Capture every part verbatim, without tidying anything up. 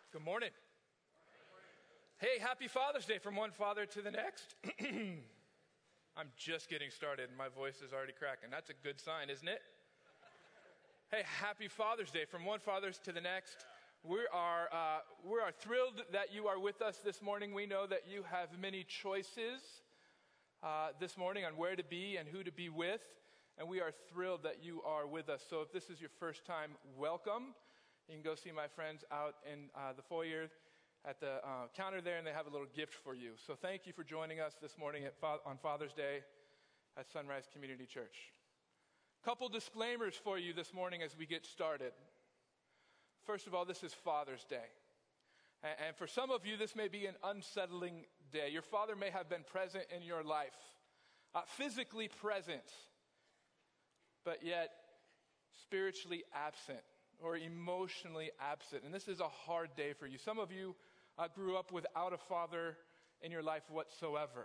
Good morning. Hey, happy Father's Day from one father to the next. I'm just getting started and my voice is already cracking. That's a good sign, isn't it? Hey, happy Father's Day from one father to the next. We are, uh, we are thrilled that you are with us this morning. We know that you have many choices uh, this morning on where to be and who to be with. And we are thrilled that you are with us. So if this is your first time, welcome. You can go see my friends out in uh, the foyer at the uh, counter there, and they have a little gift for you. So thank you for joining us this morning at Fa- on Father's Day at Sunrise Community Church. Couple disclaimers for you this morning as we get started. First of all, this is Father's Day. And, and for some of you, this may be an unsettling day. Your father may have been present in your life, uh, physically present, but yet spiritually absent or emotionally absent. And this is a hard day for you. Some of you uh, grew up without a father in your life whatsoever.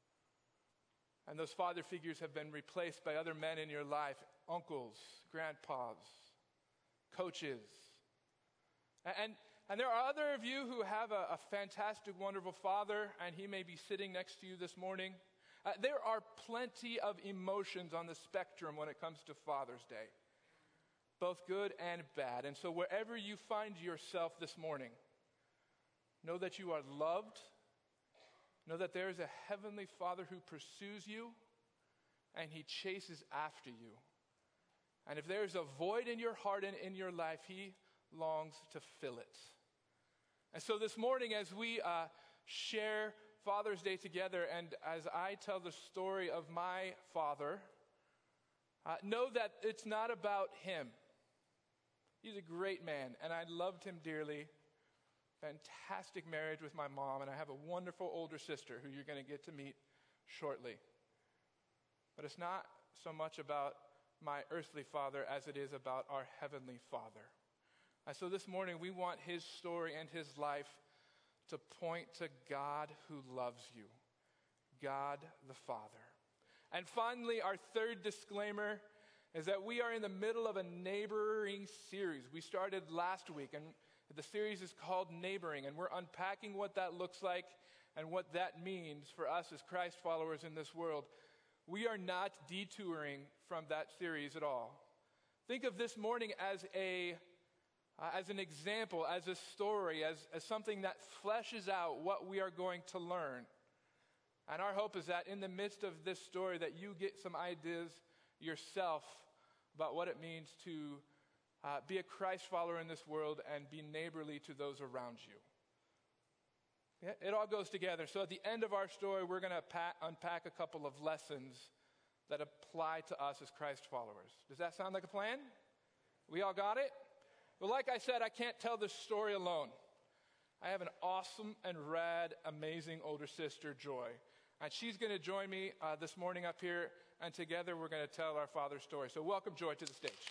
And those father figures have been replaced by other men in your life, uncles, grandpas, coaches. And, and there are other of you who have a, a fantastic, wonderful father, and he may be sitting next to you this morning. Uh, there are plenty of emotions on the spectrum when it comes to Father's Day, both good and bad. And so wherever you find yourself this morning, know that you are loved. Know that there is a heavenly Father who pursues you and he chases after you. And if there is a void in your heart and in your life, he longs to fill it. And so this morning, as we uh, share Father's Day together, and as I tell the story of my father, uh, know that it's not about him. He's a great man, and I loved him dearly. Fantastic marriage with my mom, and I have a wonderful older sister who you're going to get to meet shortly. But it's not so much about my earthly father as it is about our heavenly Father. And so this morning, we want his story and his life to point to God who loves you, God the Father. And finally, our third disclaimer is that we are in the middle of a neighboring series. We started last week, and the series is called Neighboring, and we're unpacking what that looks like and what that means for us as Christ followers in this world. We are not detouring from that series at all. Think of this morning as a uh, as an example, as a story, as, as something that fleshes out what we are going to learn. And our hope is that in the midst of this story that you get some ideas yourself about what it means to uh, be a Christ follower in this world and be neighborly to those around you. Yeah, it all goes together. So at the end of our story, we're going to pa- unpack a couple of lessons that apply to us as Christ followers. Does that sound like a plan? We all got it? Well, like I said, I can't tell this story alone. I have an awesome and rad, amazing older sister, Joy. And she's going to join me uh, this morning up here, and together we're going to tell our father's story. So welcome Joy to the stage.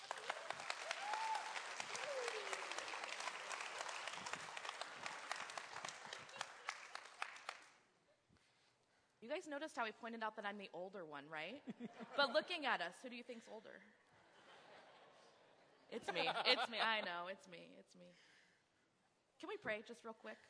You guys noticed how he pointed out that I'm the older one, right? But looking at us, who do you think's older? It's me. It's me. I know. It's me. It's me. Can we pray just real quick?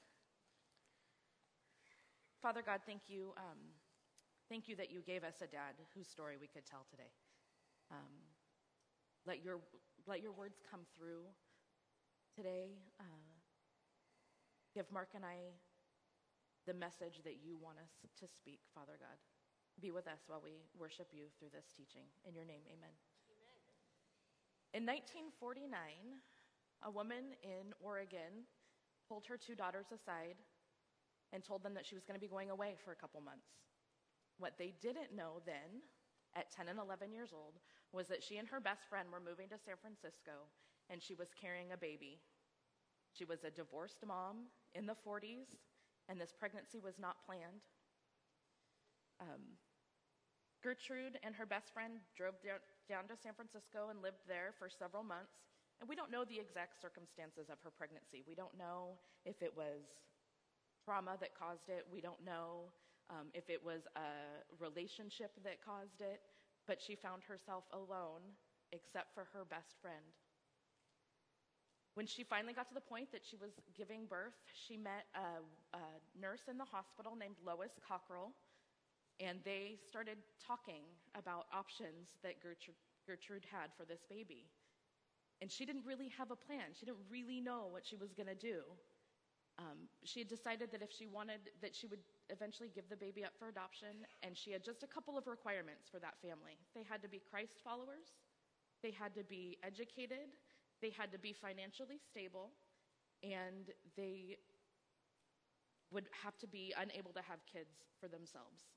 Father God, thank you. Um, thank you that you gave us a dad whose story we could tell today. Um, let your let your words come through today. Uh, give Mark and I the message that you want us to speak, Father God. Be with us while we worship you through this teaching. In your name, amen. Amen. In nineteen forty-nine, a woman in Oregon pulled her two daughters aside and told them that she was going to be going away for a couple months. What they didn't know then, at ten and eleven years old, was that she and her best friend were moving to San Francisco, and she was carrying a baby. She was a divorced mom in the forties, and this pregnancy was not planned. Um, Gertrude and her best friend drove down, down to San Francisco and lived there for several months. And we don't know the exact circumstances of her pregnancy. We don't know if it was trauma that caused it. We don't know um, if it was a relationship that caused it. But she found herself alone except for her best friend. When she finally got to the point that she was giving birth, she met a, a nurse in the hospital named Lois Cockrell, and they started talking about options that Gertrude, Gertrude had for this baby. And she didn't really have a plan. She didn't really know what she was going to do. Um, she had decided that if she wanted, that she would eventually give the baby up for adoption, and she had just a couple of requirements for that family. They had to be Christ followers, they had to be educated, they had to be financially stable, and they would have to be unable to have kids for themselves.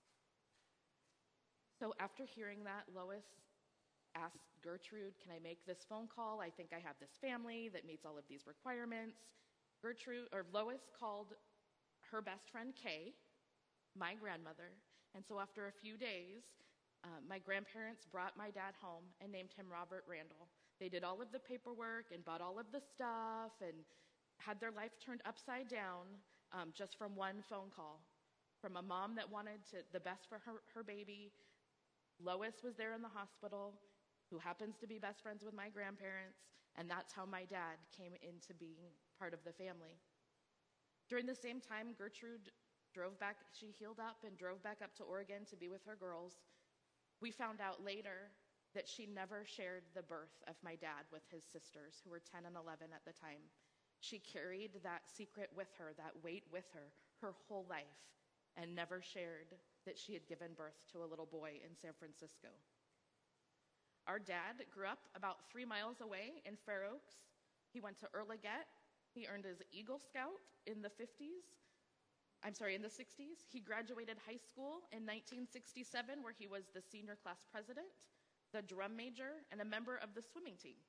So after hearing that, Lois asked Gertrude, can I make this phone call? I think I have this family that meets all of these requirements. Gertrude, or Lois called her best friend Kay, my grandmother, and so after a few days, uh, my grandparents brought my dad home and named him Robert Randall. They did all of the paperwork and bought all of the stuff and had their life turned upside down um, just from one phone call. From a mom that wanted to, the best for her, her baby. Lois was there in the hospital, who happens to be best friends with my grandparents, and that's how my dad came into being part of the family. During the same time, Gertrude drove back, she healed up and drove back up to Oregon to be with her girls. We found out later that she never shared the birth of my dad with his sisters, who were ten and eleven at the time. She carried that secret with her, that weight with her, her whole life, and never shared that she had given birth to a little boy in San Francisco. Our dad grew up about three miles away in Fair Oaks. He went to Erlaget. He earned his Eagle Scout in the fifties. I'm sorry, in the sixties. He graduated high school in nineteen sixty-seven, where he was the senior class president, the drum major, and a member of the swimming team.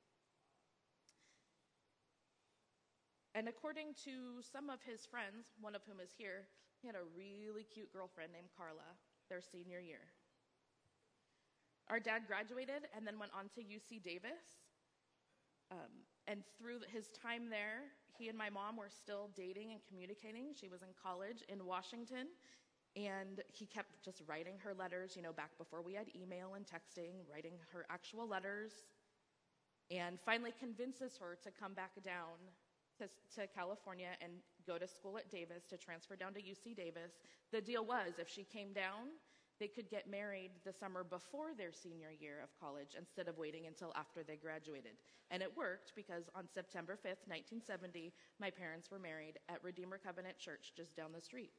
And according to some of his friends, one of whom is here, he had a really cute girlfriend named Carla their senior year. Our dad graduated and then went on to U C Davis. Um, and through his time there, he and my mom were still dating and communicating. She was in college in Washington. And he kept just writing her letters, you know, back before we had email and texting, writing her actual letters, and finally convinces her to come back down to, to California and go to school at Davis, to transfer down to U C Davis. The deal was, if she came down, they could get married the summer before their senior year of college instead of waiting until after they graduated. And it worked, because on September fifth, nineteen seventy, my parents were married at Redeemer Covenant Church just down the street.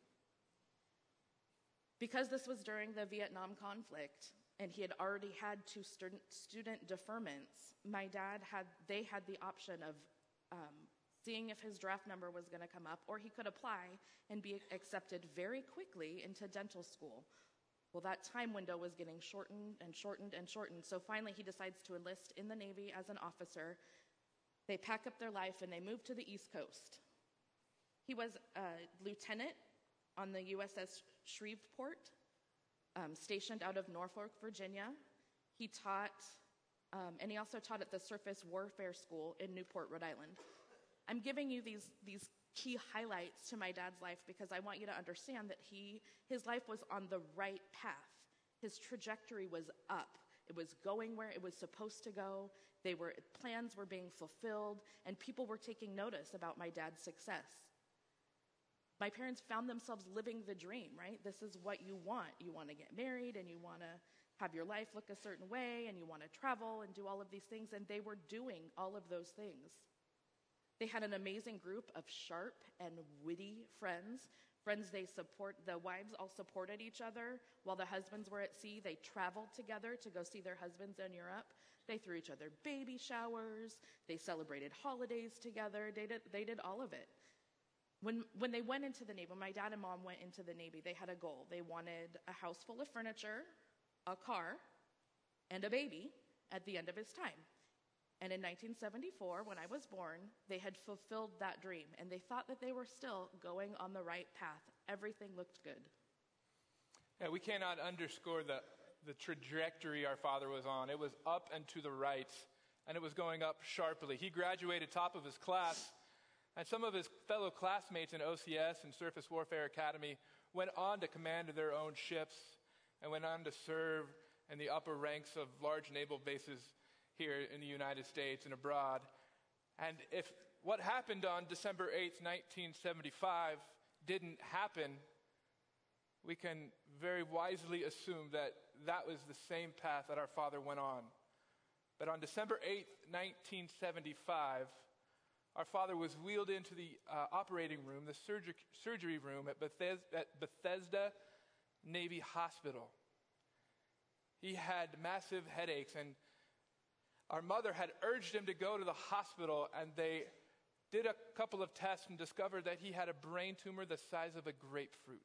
Because this was during the Vietnam conflict, and he had already had two student, student deferments, my dad had, they had the option of um, seeing if his draft number was going to come up, or he could apply and be accepted very quickly into dental school. Well, that time window was getting shortened and shortened and shortened, so finally he decides to enlist in the Navy as an officer. They pack up their life and they move to the East Coast. He was a lieutenant on the U S S Shreveport, um, stationed out of Norfolk, Virginia. He taught, um, and he also taught at the Surface Warfare School in Newport, Rhode Island. I'm giving you these, these key highlights to my dad's life because I want you to understand that he, his life was on the right path. His trajectory was up. It was going where it was supposed to go. They were, plans were being fulfilled, and people were taking notice about my dad's success. My parents found themselves living the dream, right? This is what you want. You want to get married, and you want to have your life look a certain way, and you want to travel and do all of these things, and they were doing all of those things. They had an amazing group of sharp and witty friends, friends they support, the wives all supported each other. While the husbands were at sea, they traveled together to go see their husbands in Europe. They threw each other baby showers. They celebrated holidays together. They did, they did all of it. When, when they went into the Navy, when my dad and mom went into the Navy, they had a goal. They wanted a house full of furniture, a car, and a baby at the end of his time. And in nineteen seventy-four, when I was born, they had fulfilled that dream, and they thought that they were still going on the right path. Everything looked good. Yeah, we cannot underscore the, the trajectory our father was on. It was up and to the right, and it was going up sharply. He graduated top of his class, and some of his fellow classmates in O C S and Surface Warfare Academy went on to command their own ships and went on to serve in the upper ranks of large naval bases here in the United States and abroad. And if what happened on December eighth, nineteen seventy-five didn't happen, we can very wisely assume that that was the same path that our father went on. But on December eighth, nineteen seventy-five, our father was wheeled into the uh, operating room, the surgery, surgery room at Bethesda, at Bethesda Navy Hospital. He had massive headaches, and our mother had urged him to go to the hospital, and they did a couple of tests and discovered that he had a brain tumor the size of a grapefruit.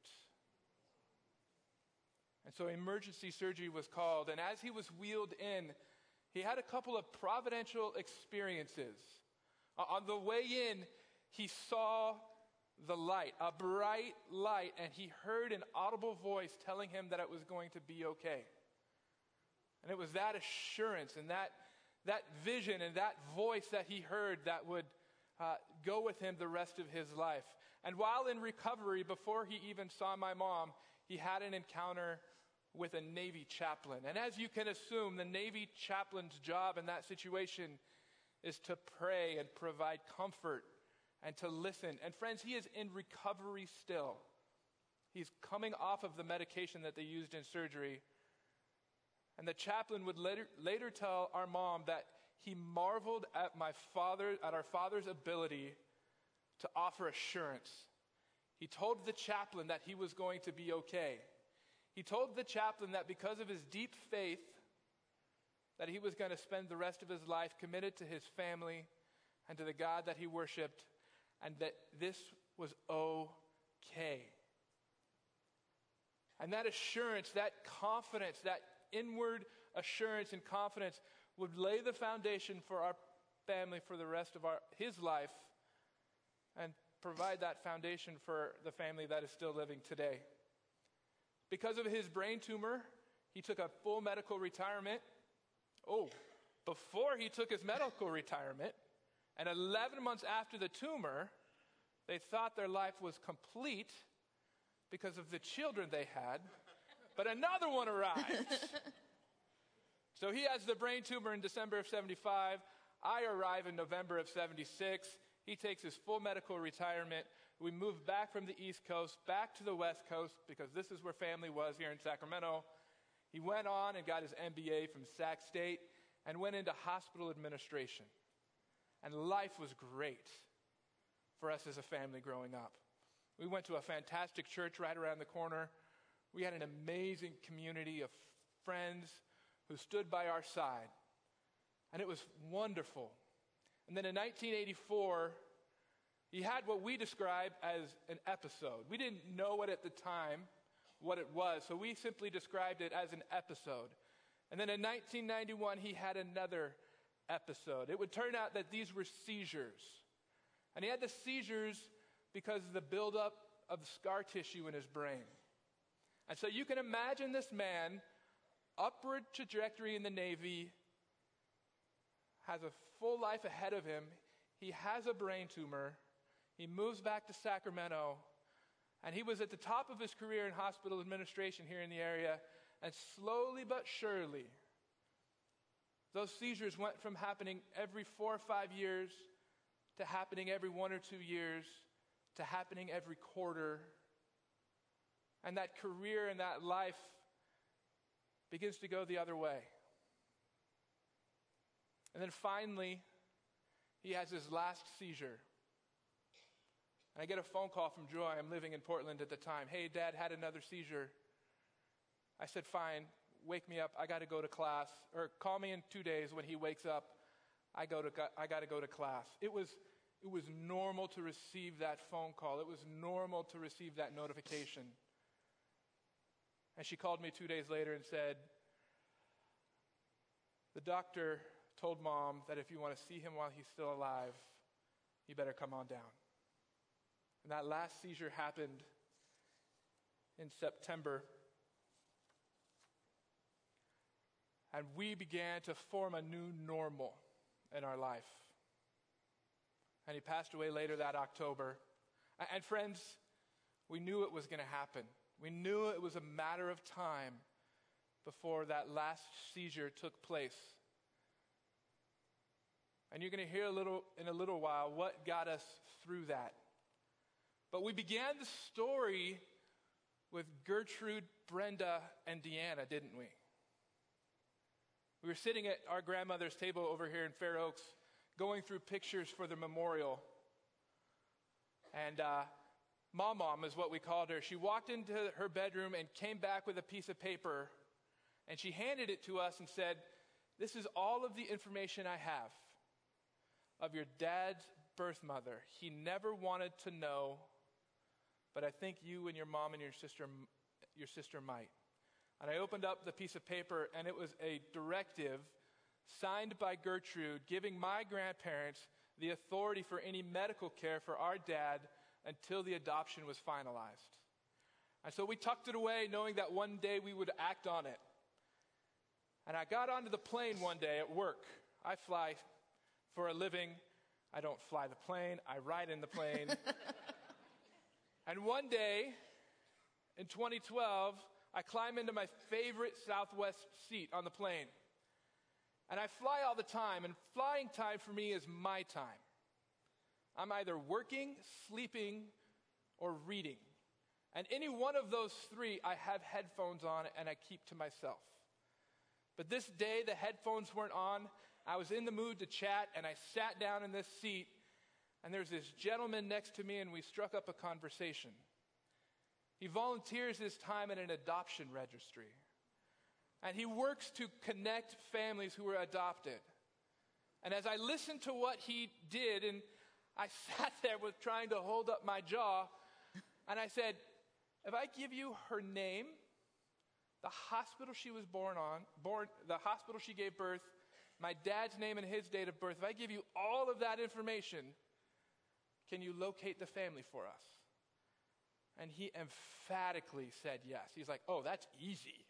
And so emergency surgery was called, and as he was wheeled in, he had a couple of providential experiences. Uh, on the way in, he saw the light, a bright light, and he heard an audible voice telling him that it was going to be okay. And it was that assurance and that, that vision and that voice that he heard that would uh, go with him the rest of his life. And while in recovery, before he even saw my mom, he had an encounter with a Navy chaplain. And as you can assume, the Navy chaplain's job in that situation is to pray and provide comfort and to listen. And friends, he is in recovery still. He's coming off of the medication that they used in surgery. And the chaplain would later, later tell our mom that he marveled at my father, at our father's ability to offer assurance. He told the chaplain that he was going to be okay. He told the chaplain that because of his deep faith, that he was going to spend the rest of his life committed to his family and to the God that he worshiped, and that this was okay. And that assurance, that confidence, that inward assurance and confidence would lay the foundation for our family for the rest of our his life and provide that foundation for the family that is still living today. Because of his brain tumor, he took a full medical retirement. Oh, before he took his medical retirement, and eleven months after the tumor, they thought their life was complete because of the children they had, but another one arrived. So he has the brain tumor in December of seventy-five. I arrive in November of seventy-six. He takes his full medical retirement. We moved back from the East Coast, back to the West Coast, because this is where family was here in Sacramento. He went on and got his M B A from Sac State and went into hospital administration. And life was great for us as a family growing up. We went to a fantastic church right around the corner. We had an amazing community of friends who stood by our side. And it was wonderful. And then in nineteen eighty-four, he had what we describe as an episode. We didn't know it at the time, what it was, so we simply described it as an episode. And then in nineteen ninety-one, he had another episode. It would turn out that these were seizures. And he had the seizures because of the buildup of scar tissue in his brain. And so you can imagine this man, upward trajectory in the Navy, has a full life ahead of him. He has a brain tumor. He moves back to Sacramento. And he was at the top of his career in hospital administration here in the area. And slowly but surely, those seizures went from happening every four or five years to happening every one or two years to happening every quarter. And that career and that life begins to go the other way. And then finally, he has his last seizure. And I get a phone call from Joy. I'm living in Portland at the time. Hey, Dad had another seizure. I said, fine, wake me up. I got to go to class. Or call me in two days when he wakes up. I go to I got to go to class. It was it was normal to receive that phone call. It was normal to receive that notification. And she called me two days later and said, the doctor told Mom that if you want to see him while he's still alive, you better come on down. And that last seizure happened in September. And we began to form a new normal in our life. And he passed away later that October. And friends, we knew it was going to happen. We knew it was a matter of time before that last seizure took place. And you're going to hear a little in a little while what got us through that. But we began the story with Gertrude, Brenda, and Deanna, didn't we? We were sitting at our grandmother's table over here in Fair Oaks, going through pictures for the memorial. And uh, Mom Mom is what we called her. She walked into her bedroom and came back with a piece of paper, and she handed it to us and said, "This is all of the information I have of your dad's birth mother. He never wanted to know, but I think you and your mom and your sister, your sister might." And I opened up the piece of paper, and it was a directive signed by Gertrude giving my grandparents the authority for any medical care for our dad until the adoption was finalized. And so we tucked it away, knowing that one day we would act on it. And I got onto the plane one day at work. I fly for a living. I don't fly the plane. I ride in the plane. And one day, in twenty twelve, I climb into my favorite Southwest seat on the plane. And I fly all the time, and flying time for me is my time. I'm either working, sleeping, or reading. And any one of those three, I have headphones on and I keep to myself. But this day, the headphones weren't on. I was in the mood to chat, and I sat down in this seat, and there's this gentleman next to me, and we struck up a conversation. He volunteers his time at an adoption registry, and he works to connect families who were adopted. And as I listened to what he did, and I sat there with trying to hold up my jaw, and I said, if I give you her name, the hospital she was born on, born, the hospital she gave birth, my dad's name and his date of birth, if I give you all of that information, can you locate the family for us? And he emphatically said yes. He's like, oh, that's easy.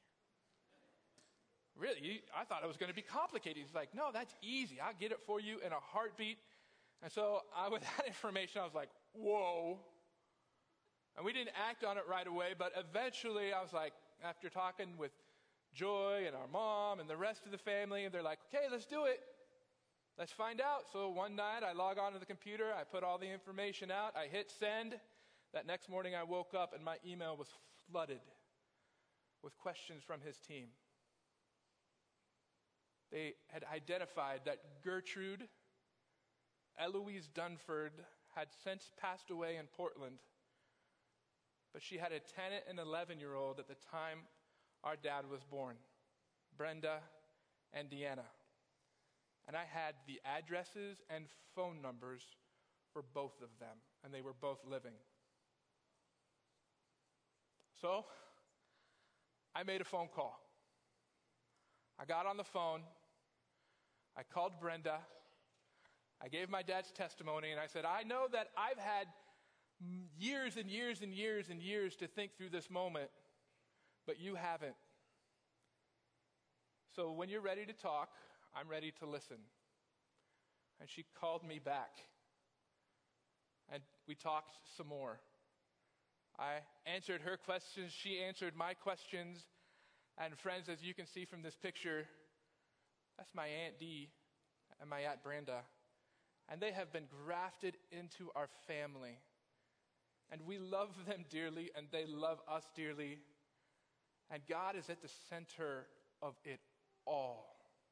Really? I thought it was going to be complicated. He's like, no, that's easy. I'll get it for you in a heartbeat. And so I, with that information, I was like, whoa. And we didn't act on it right away, but eventually I was like, after talking with Joy and our mom and the rest of the family, and they're like, okay, let's do it. Let's find out. So one night I log onto the computer, I put all the information out, I hit send. That next morning I woke up and my email was flooded with questions from his team. They had identified that Gertrude Eloise Dunford had since passed away in Portland, but she had a ten and eleven-year-old at the time our dad was born, Brenda and Deanna. And I had the addresses and phone numbers for both of them, and they were both living. So I made a phone call. I got on the phone. I called Brenda. I gave my dad's testimony, and I said, I know that I've had years and years and years and years to think through this moment, but you haven't. So when you're ready to talk, I'm ready to listen. And she called me back, and we talked some more. I answered her questions. She answered my questions. And friends, as you can see from this picture, that's my Aunt Dee and my Aunt Brenda. And they have been grafted into our family. And we love them dearly, and they love us dearly. And God is at the center of it all.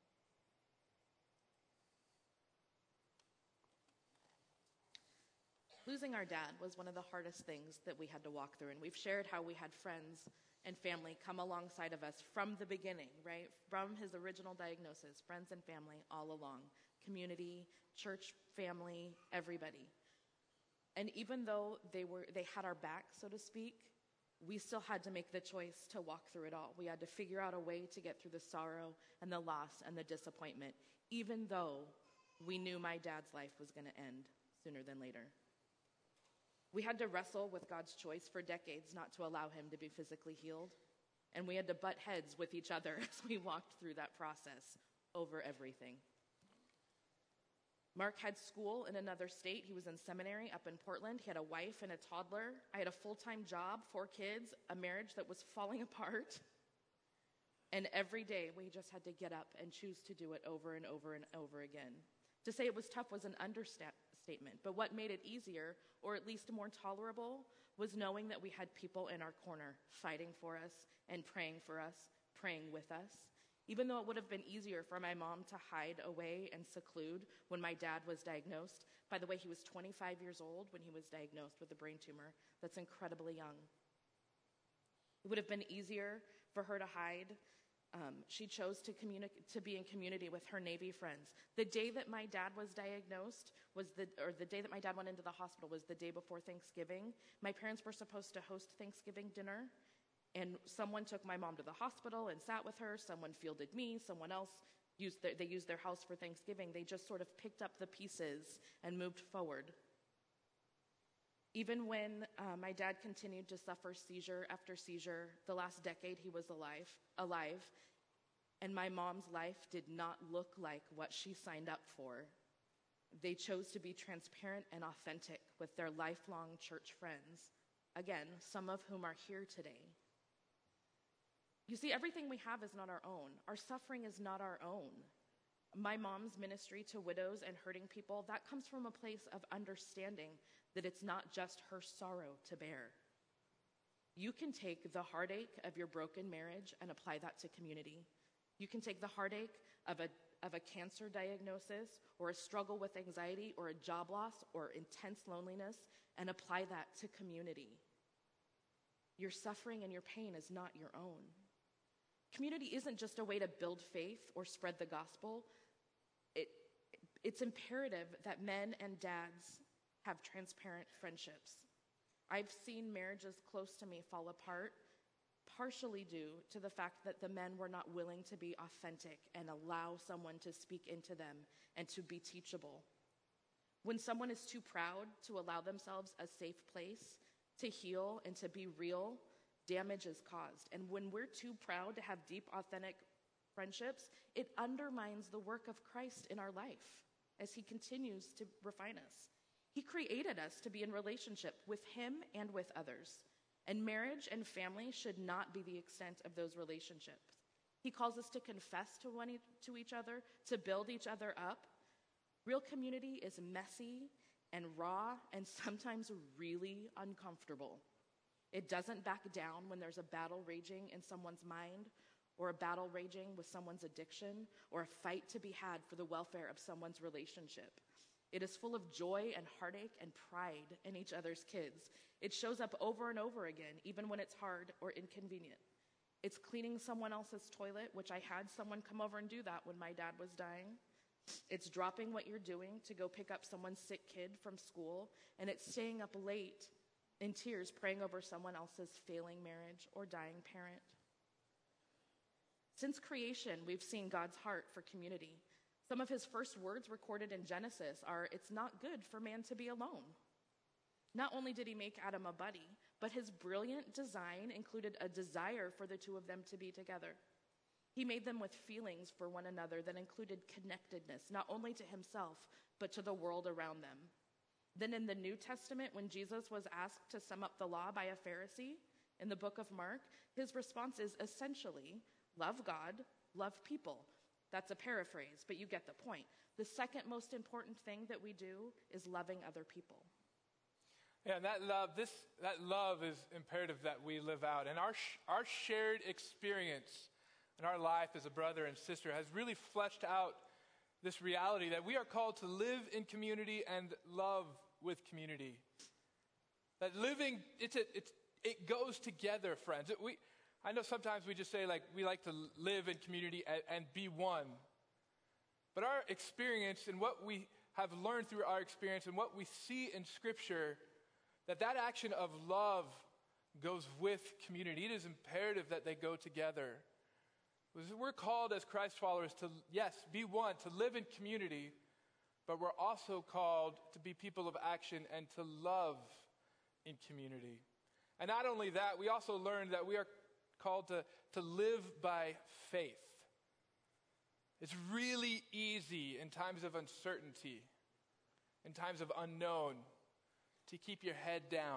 Losing our dad was one of the hardest things that we had to walk through. And we've shared how we had friends and family come alongside of us from the beginning, right? From his original diagnosis, friends and family all along. Community, church, family, everybody. And even though they were, they had our back, so to speak, we still had to make the choice to walk through it all. We had to figure out a way to get through the sorrow and the loss and the disappointment, even though we knew my dad's life was going to end sooner than later. We had to wrestle with God's choice for decades not to allow him to be physically healed. And we had to butt heads with each other as we walked through that process over everything. Mark had school in another state. He was in seminary up in Portland. He had a wife and a toddler. I had a full-time job, four kids, a marriage that was falling apart. And every day we just had to get up and choose to do it over and over and over again. To say it was tough was an understatement, but what made it easier, or at least more tolerable, was knowing that we had people in our corner fighting for us and praying for us, praying with us. Even though it would have been easier for my mom to hide away and seclude when my dad was diagnosed. By the way, he was twenty-five years old when he was diagnosed with a brain tumor. That's incredibly young. It would have been easier for her to hide. Um, she chose to, communi- to be in community with her Navy friends. The day that my dad was diagnosed was the, or the day that my dad went into the hospital was the day before Thanksgiving. My parents were supposed to host Thanksgiving dinner, and someone took my mom to the hospital and sat with her. Someone fielded me. Someone else used their, they used their house for Thanksgiving. They just sort of picked up the pieces and moved forward. Even when uh, my dad continued to suffer seizure after seizure, the last decade he was alive, alive, and my mom's life did not look like what she signed up for. They chose to be transparent and authentic with their lifelong church friends, again, some of whom are here today. You see, everything we have is not our own. Our suffering is not our own. My mom's ministry to widows and hurting people, that comes from a place of understanding that it's not just her sorrow to bear. You can take the heartache of your broken marriage and apply that to community. You can take the heartache of a, of a cancer diagnosis or a struggle with anxiety or a job loss or intense loneliness and apply that to community. Your suffering and your pain is not your own. Community isn't just a way to build faith or spread the gospel. It, it's imperative that men and dads have transparent friendships. I've seen marriages close to me fall apart, partially due to the fact that the men were not willing to be authentic and allow someone to speak into them and to be teachable. When someone is too proud to allow themselves a safe place to heal and to be real, damage is caused. And when we're too proud to have deep, authentic friendships, it undermines the work of Christ in our life as he continues to refine us. He created us to be in relationship with him and with others. And marriage and family should not be the extent of those relationships. He calls us to confess to one e- to each other, to build each other up. Real community is messy and raw and sometimes really uncomfortable. It doesn't back down when there's a battle raging in someone's mind, or a battle raging with someone's addiction, or a fight to be had for the welfare of someone's relationship. It is full of joy and heartache and pride in each other's kids. It shows up over and over again, even when it's hard or inconvenient. It's cleaning someone else's toilet, which I had someone come over and do that when my dad was dying. It's dropping what you're doing to go pick up someone's sick kid from school, and it's staying up late in tears praying over someone else's failing marriage or dying parent. Since creation, we've seen God's heart for community. Some of his first words recorded in Genesis are, "It's not good for man to be alone." Not only did he make Adam a buddy, but his brilliant design included a desire for the two of them to be together. He made them with feelings for one another that included connectedness, not only to himself, but to the world around them. Then in the New Testament, when Jesus was asked to sum up the law by a Pharisee in the book of Mark, his response is essentially, love God, love people. That's a paraphrase, but you get the point. The second most important thing that we do is loving other people. Yeah, and that love, this that love is imperative that we live out. And our sh- our shared experience in our life as a brother and sister has really fleshed out this reality that we are called to live in community and love with community. That living, it's a, it's it goes together, friends. It, we, I know sometimes we just say like we like to live in community and, and be one. But our experience and what we have learned through our experience and what we see in Scripture, that that action of love goes with community. It is imperative that they go together. We're called as Christ followers to, yes, be one, to live in community, but we're also called to be people of action and to love in community. And not only that, we also learned that we are called to, to live by faith. It's really easy in times of uncertainty, in times of unknown, to keep your head down,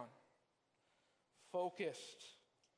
focused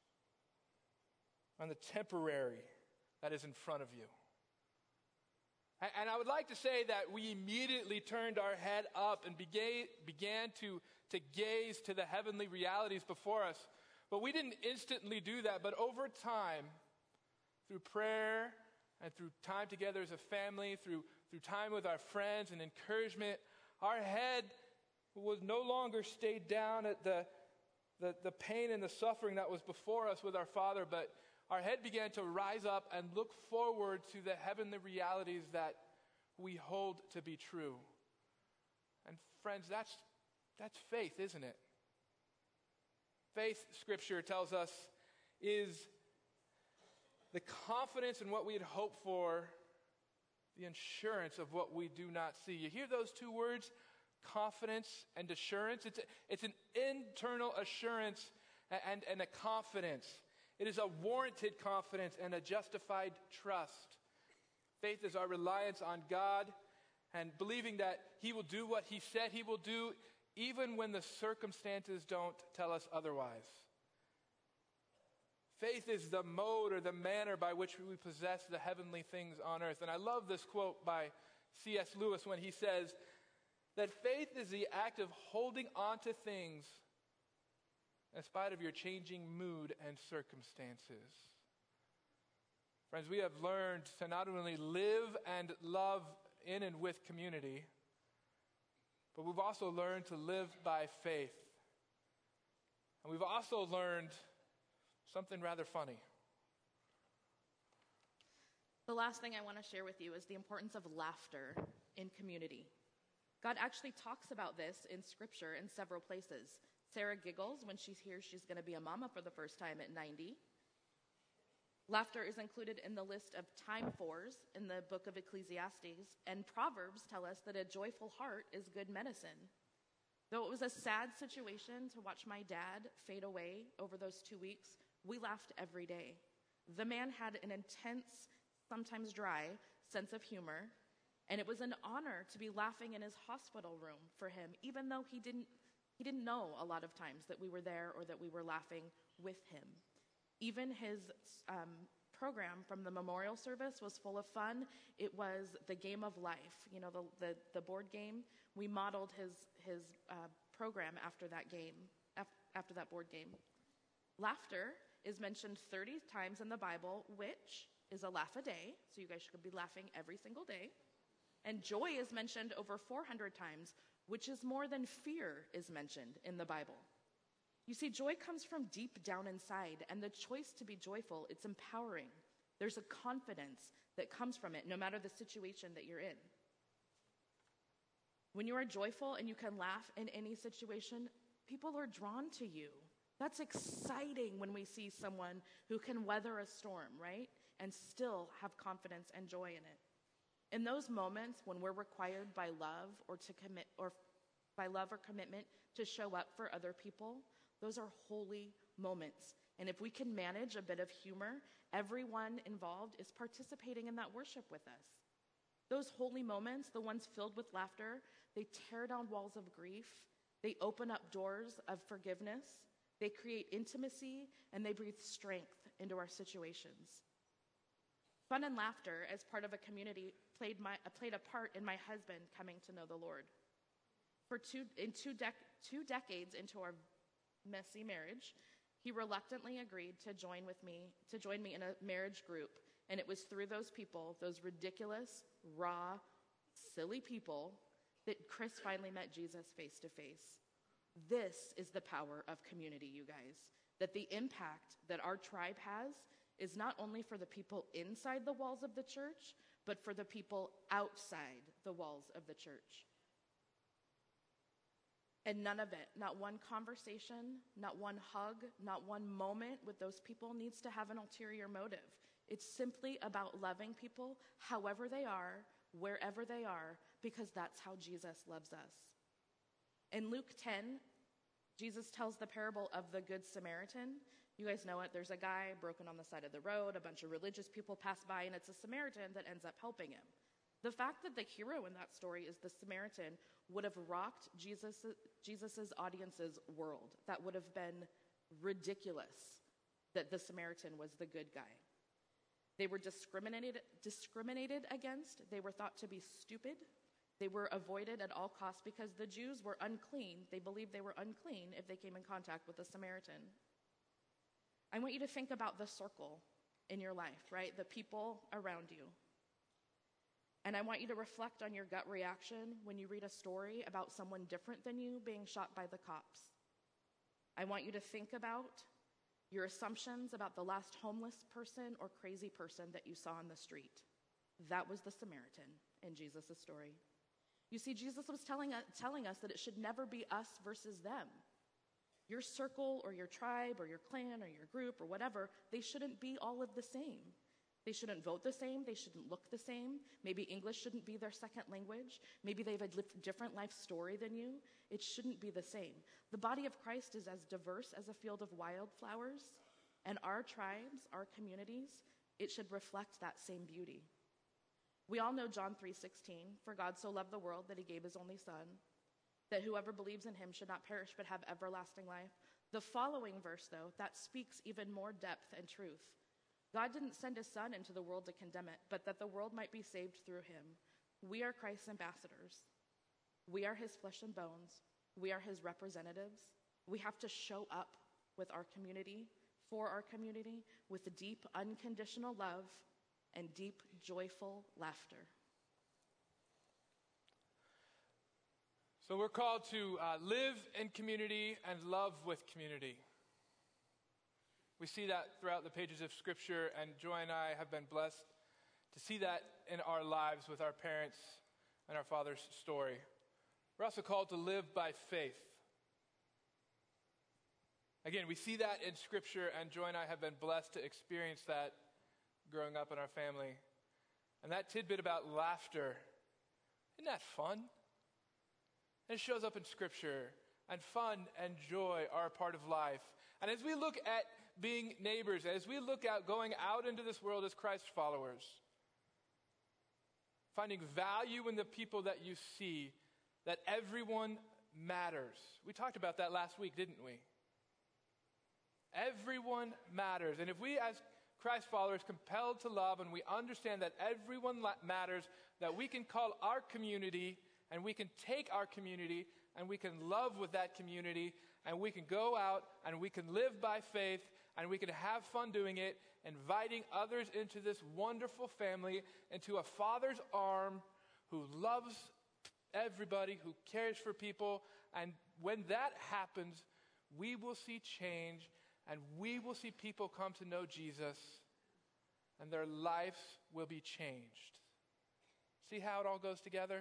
on the temporary that is in front of you. A- And I would like to say that we immediately turned our head up and began, began to, to gaze to the heavenly realities before us. But we didn't instantly do that. But over time, through prayer and through time together as a family, through, through time with our friends and encouragement, our head was no longer stayed down at the, the, the pain and the suffering that was before us with our Father, but our head began to rise up and look forward to the heavenly realities that we hold to be true. And friends, that's, that's faith, isn't it? Faith, Scripture tells us, is the confidence in what we had hoped for, the assurance of what we do not see. You hear those two words, confidence and assurance? It's, a, it's an internal assurance and, and a confidence. It is a warranted confidence and a justified trust. Faith is our reliance on God and believing that He will do what He said He will do, even when the circumstances don't tell us otherwise. Faith is the mode or the manner by which we possess the heavenly things on earth. And I love this quote by C S Lewis when he says that faith is the act of holding on to things in spite of your changing mood and circumstances. Friends, we have learned to not only live and love in and with community, but we've also learned to live by faith. And we've also learned something rather funny. The last thing I want to share with you is the importance of laughter in community. God actually talks about this in Scripture in several places. Sarah giggles when she hears she's going to be a mama for the first time at ninety. Laughter is included in the list of time fours in the book of Ecclesiastes, and Proverbs tell us that a joyful heart is good medicine. Though it was a sad situation to watch my dad fade away over those two weeks, we laughed every day. The man had an intense, sometimes dry, sense of humor, and it was an honor to be laughing in his hospital room for him, even though he didn't He didn't know a lot of times that we were there or that we were laughing with him. Even his um, program from the memorial service was full of fun. It was the game of life, you know, the, the, the board game. We modeled his, his uh, program after that game, af- after that board game. Laughter is mentioned thirty times in the Bible, which is a laugh a day, so you guys should be laughing every single day. And joy is mentioned over four hundred times, which is more than fear is mentioned in the Bible. You see, joy comes from deep down inside, and the choice to be joyful, it's empowering. There's a confidence that comes from it, no matter the situation that you're in. When you are joyful and you can laugh in any situation, people are drawn to you. That's exciting when we see someone who can weather a storm, right? And still have confidence and joy in it. In those moments when we're required by love or to commit or by love or commitment to show up for other people, those are holy moments. And if we can manage a bit of humor, everyone involved is participating in that worship with us. Those holy moments, the ones filled with laughter, they tear down walls of grief, they open up doors of forgiveness, they create intimacy, and they breathe strength into our situations. Fun and laughter as part of a community played, my, played a part in my husband coming to know the Lord. For two, in two, dec- two decades into our messy marriage, he reluctantly agreed to join with me, to join me in a marriage group. And it was through those people, those ridiculous, raw, silly people, that Chris finally met Jesus face to face. This is the power of community, you guys. That the impact that our tribe has is not only for the people inside the walls of the church, but for the people outside the walls of the church. And none of it, not one conversation, not one hug, not one moment with those people needs to have an ulterior motive. It's simply about loving people however they are, wherever they are, because that's how Jesus loves us. In Luke ten, Jesus tells the parable of the Good Samaritan. You guys know it. There's a guy broken on the side of the road. A bunch of religious people pass by, and it's a Samaritan that ends up helping him. The fact that the hero in that story is the Samaritan would have rocked Jesus' Jesus's audience's world. That would have been ridiculous that the Samaritan was the good guy. They were discriminated, discriminated against. They were thought to be stupid. They were avoided at all costs because the Jews were unclean. They believed they were unclean if they came in contact with a Samaritan. I want you to think about the circle in your life, right? The people around you. And I want you to reflect on your gut reaction when you read a story about someone different than you being shot by the cops. I want you to think about your assumptions about the last homeless person or crazy person that you saw on the street. That was the Samaritan in Jesus' story. You see, Jesus was telling us, telling us that it should never be us versus them. Your circle or your tribe or your clan or your group or whatever, they shouldn't be all of the same. They shouldn't vote the same. They shouldn't look the same. Maybe English shouldn't be their second language. Maybe they have a different life story than you. It shouldn't be the same. The body of Christ is as diverse as a field of wildflowers, and our tribes, our communities, it should reflect that same beauty. We all know John three sixteen, for God so loved the world that he gave his only son, that whoever believes in him should not perish but have everlasting life. The following verse, though, that speaks even more depth and truth. God didn't send his son into the world to condemn it, but that the world might be saved through him. We are Christ's ambassadors. We are his flesh and bones. We are his representatives. We have to show up with our community, for our community, with deep, unconditional love and deep, joyful laughter. So we're called to uh, live in community and love with community. We see that throughout the pages of Scripture, and Joy and I have been blessed to see that in our lives with our parents and our father's story. We're also called to live by faith. Again, we see that in Scripture, and Joy and I have been blessed to experience that growing up in our family. And that tidbit about laughter, isn't that fun? And it shows up in Scripture, and fun and joy are a part of life. And as we look at being neighbors, as we look out, going out into this world as Christ followers, finding value in the people that you see, that everyone matters. We talked about that last week, didn't we? Everyone matters. And if we as Christ followers compelled to love and we understand that everyone la- matters, that we can call our community and we can take our community and we can love with that community and we can go out and we can live by faith and we can have fun doing it, inviting others into this wonderful family, into a father's arm who loves everybody, who cares for people. And when that happens, we will see change and we will see people come to know Jesus and their lives will be changed. See how it all goes together?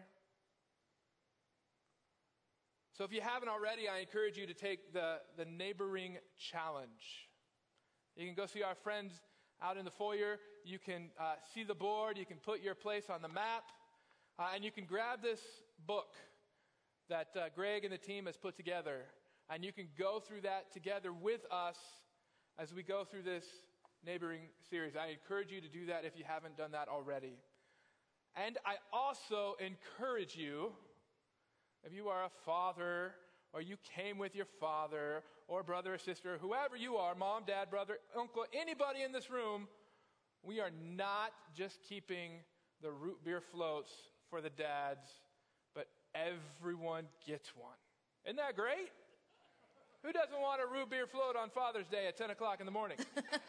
So if you haven't already, I encourage you to take the, the neighboring challenge. You can go see our friends out in the foyer. You can uh, see the board. You can put your place on the map. Uh, and you can grab this book that uh, Greg and the team has put together. And you can go through that together with us as we go through this neighboring series. I encourage you to do that if you haven't done that already. And I also encourage you, if you are a father or you came with your father or brother or sister, whoever you are, mom, dad, brother, uncle, anybody in this room, we are not just keeping the root beer floats for the dads, but everyone gets one. Isn't that great? Who doesn't want a root beer float on Father's Day at ten o'clock in the morning?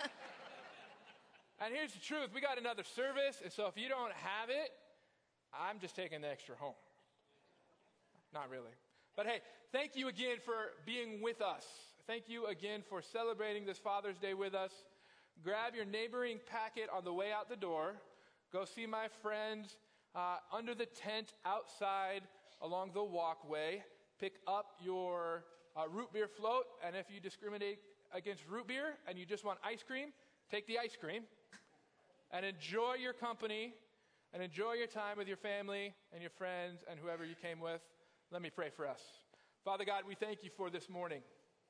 And here's the truth. We got another service, and so if you don't have it, I'm just taking the extra home. Not really. But hey, thank you again for being with us. Thank you again for celebrating this Father's Day with us. Grab your neighboring packet on the way out the door. Go see my friends uh, under the tent outside along the walkway. Pick up your uh, root beer float. And if you discriminate against root beer and you just want ice cream, take the ice cream. And enjoy your company and enjoy your time with your family and your friends and whoever you came with. Let me pray for us. Father God, we thank you for this morning.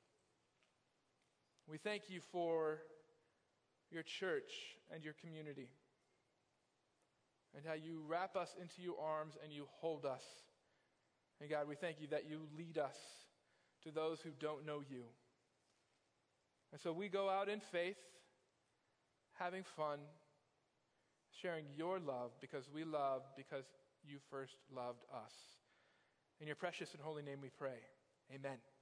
We thank you for your church and your community and how you wrap us into your arms and you hold us. And God, we thank you that you lead us to those who don't know you. And so we go out in faith, having fun, sharing your love because we love because you first loved us. In your precious and holy name we pray. Amen.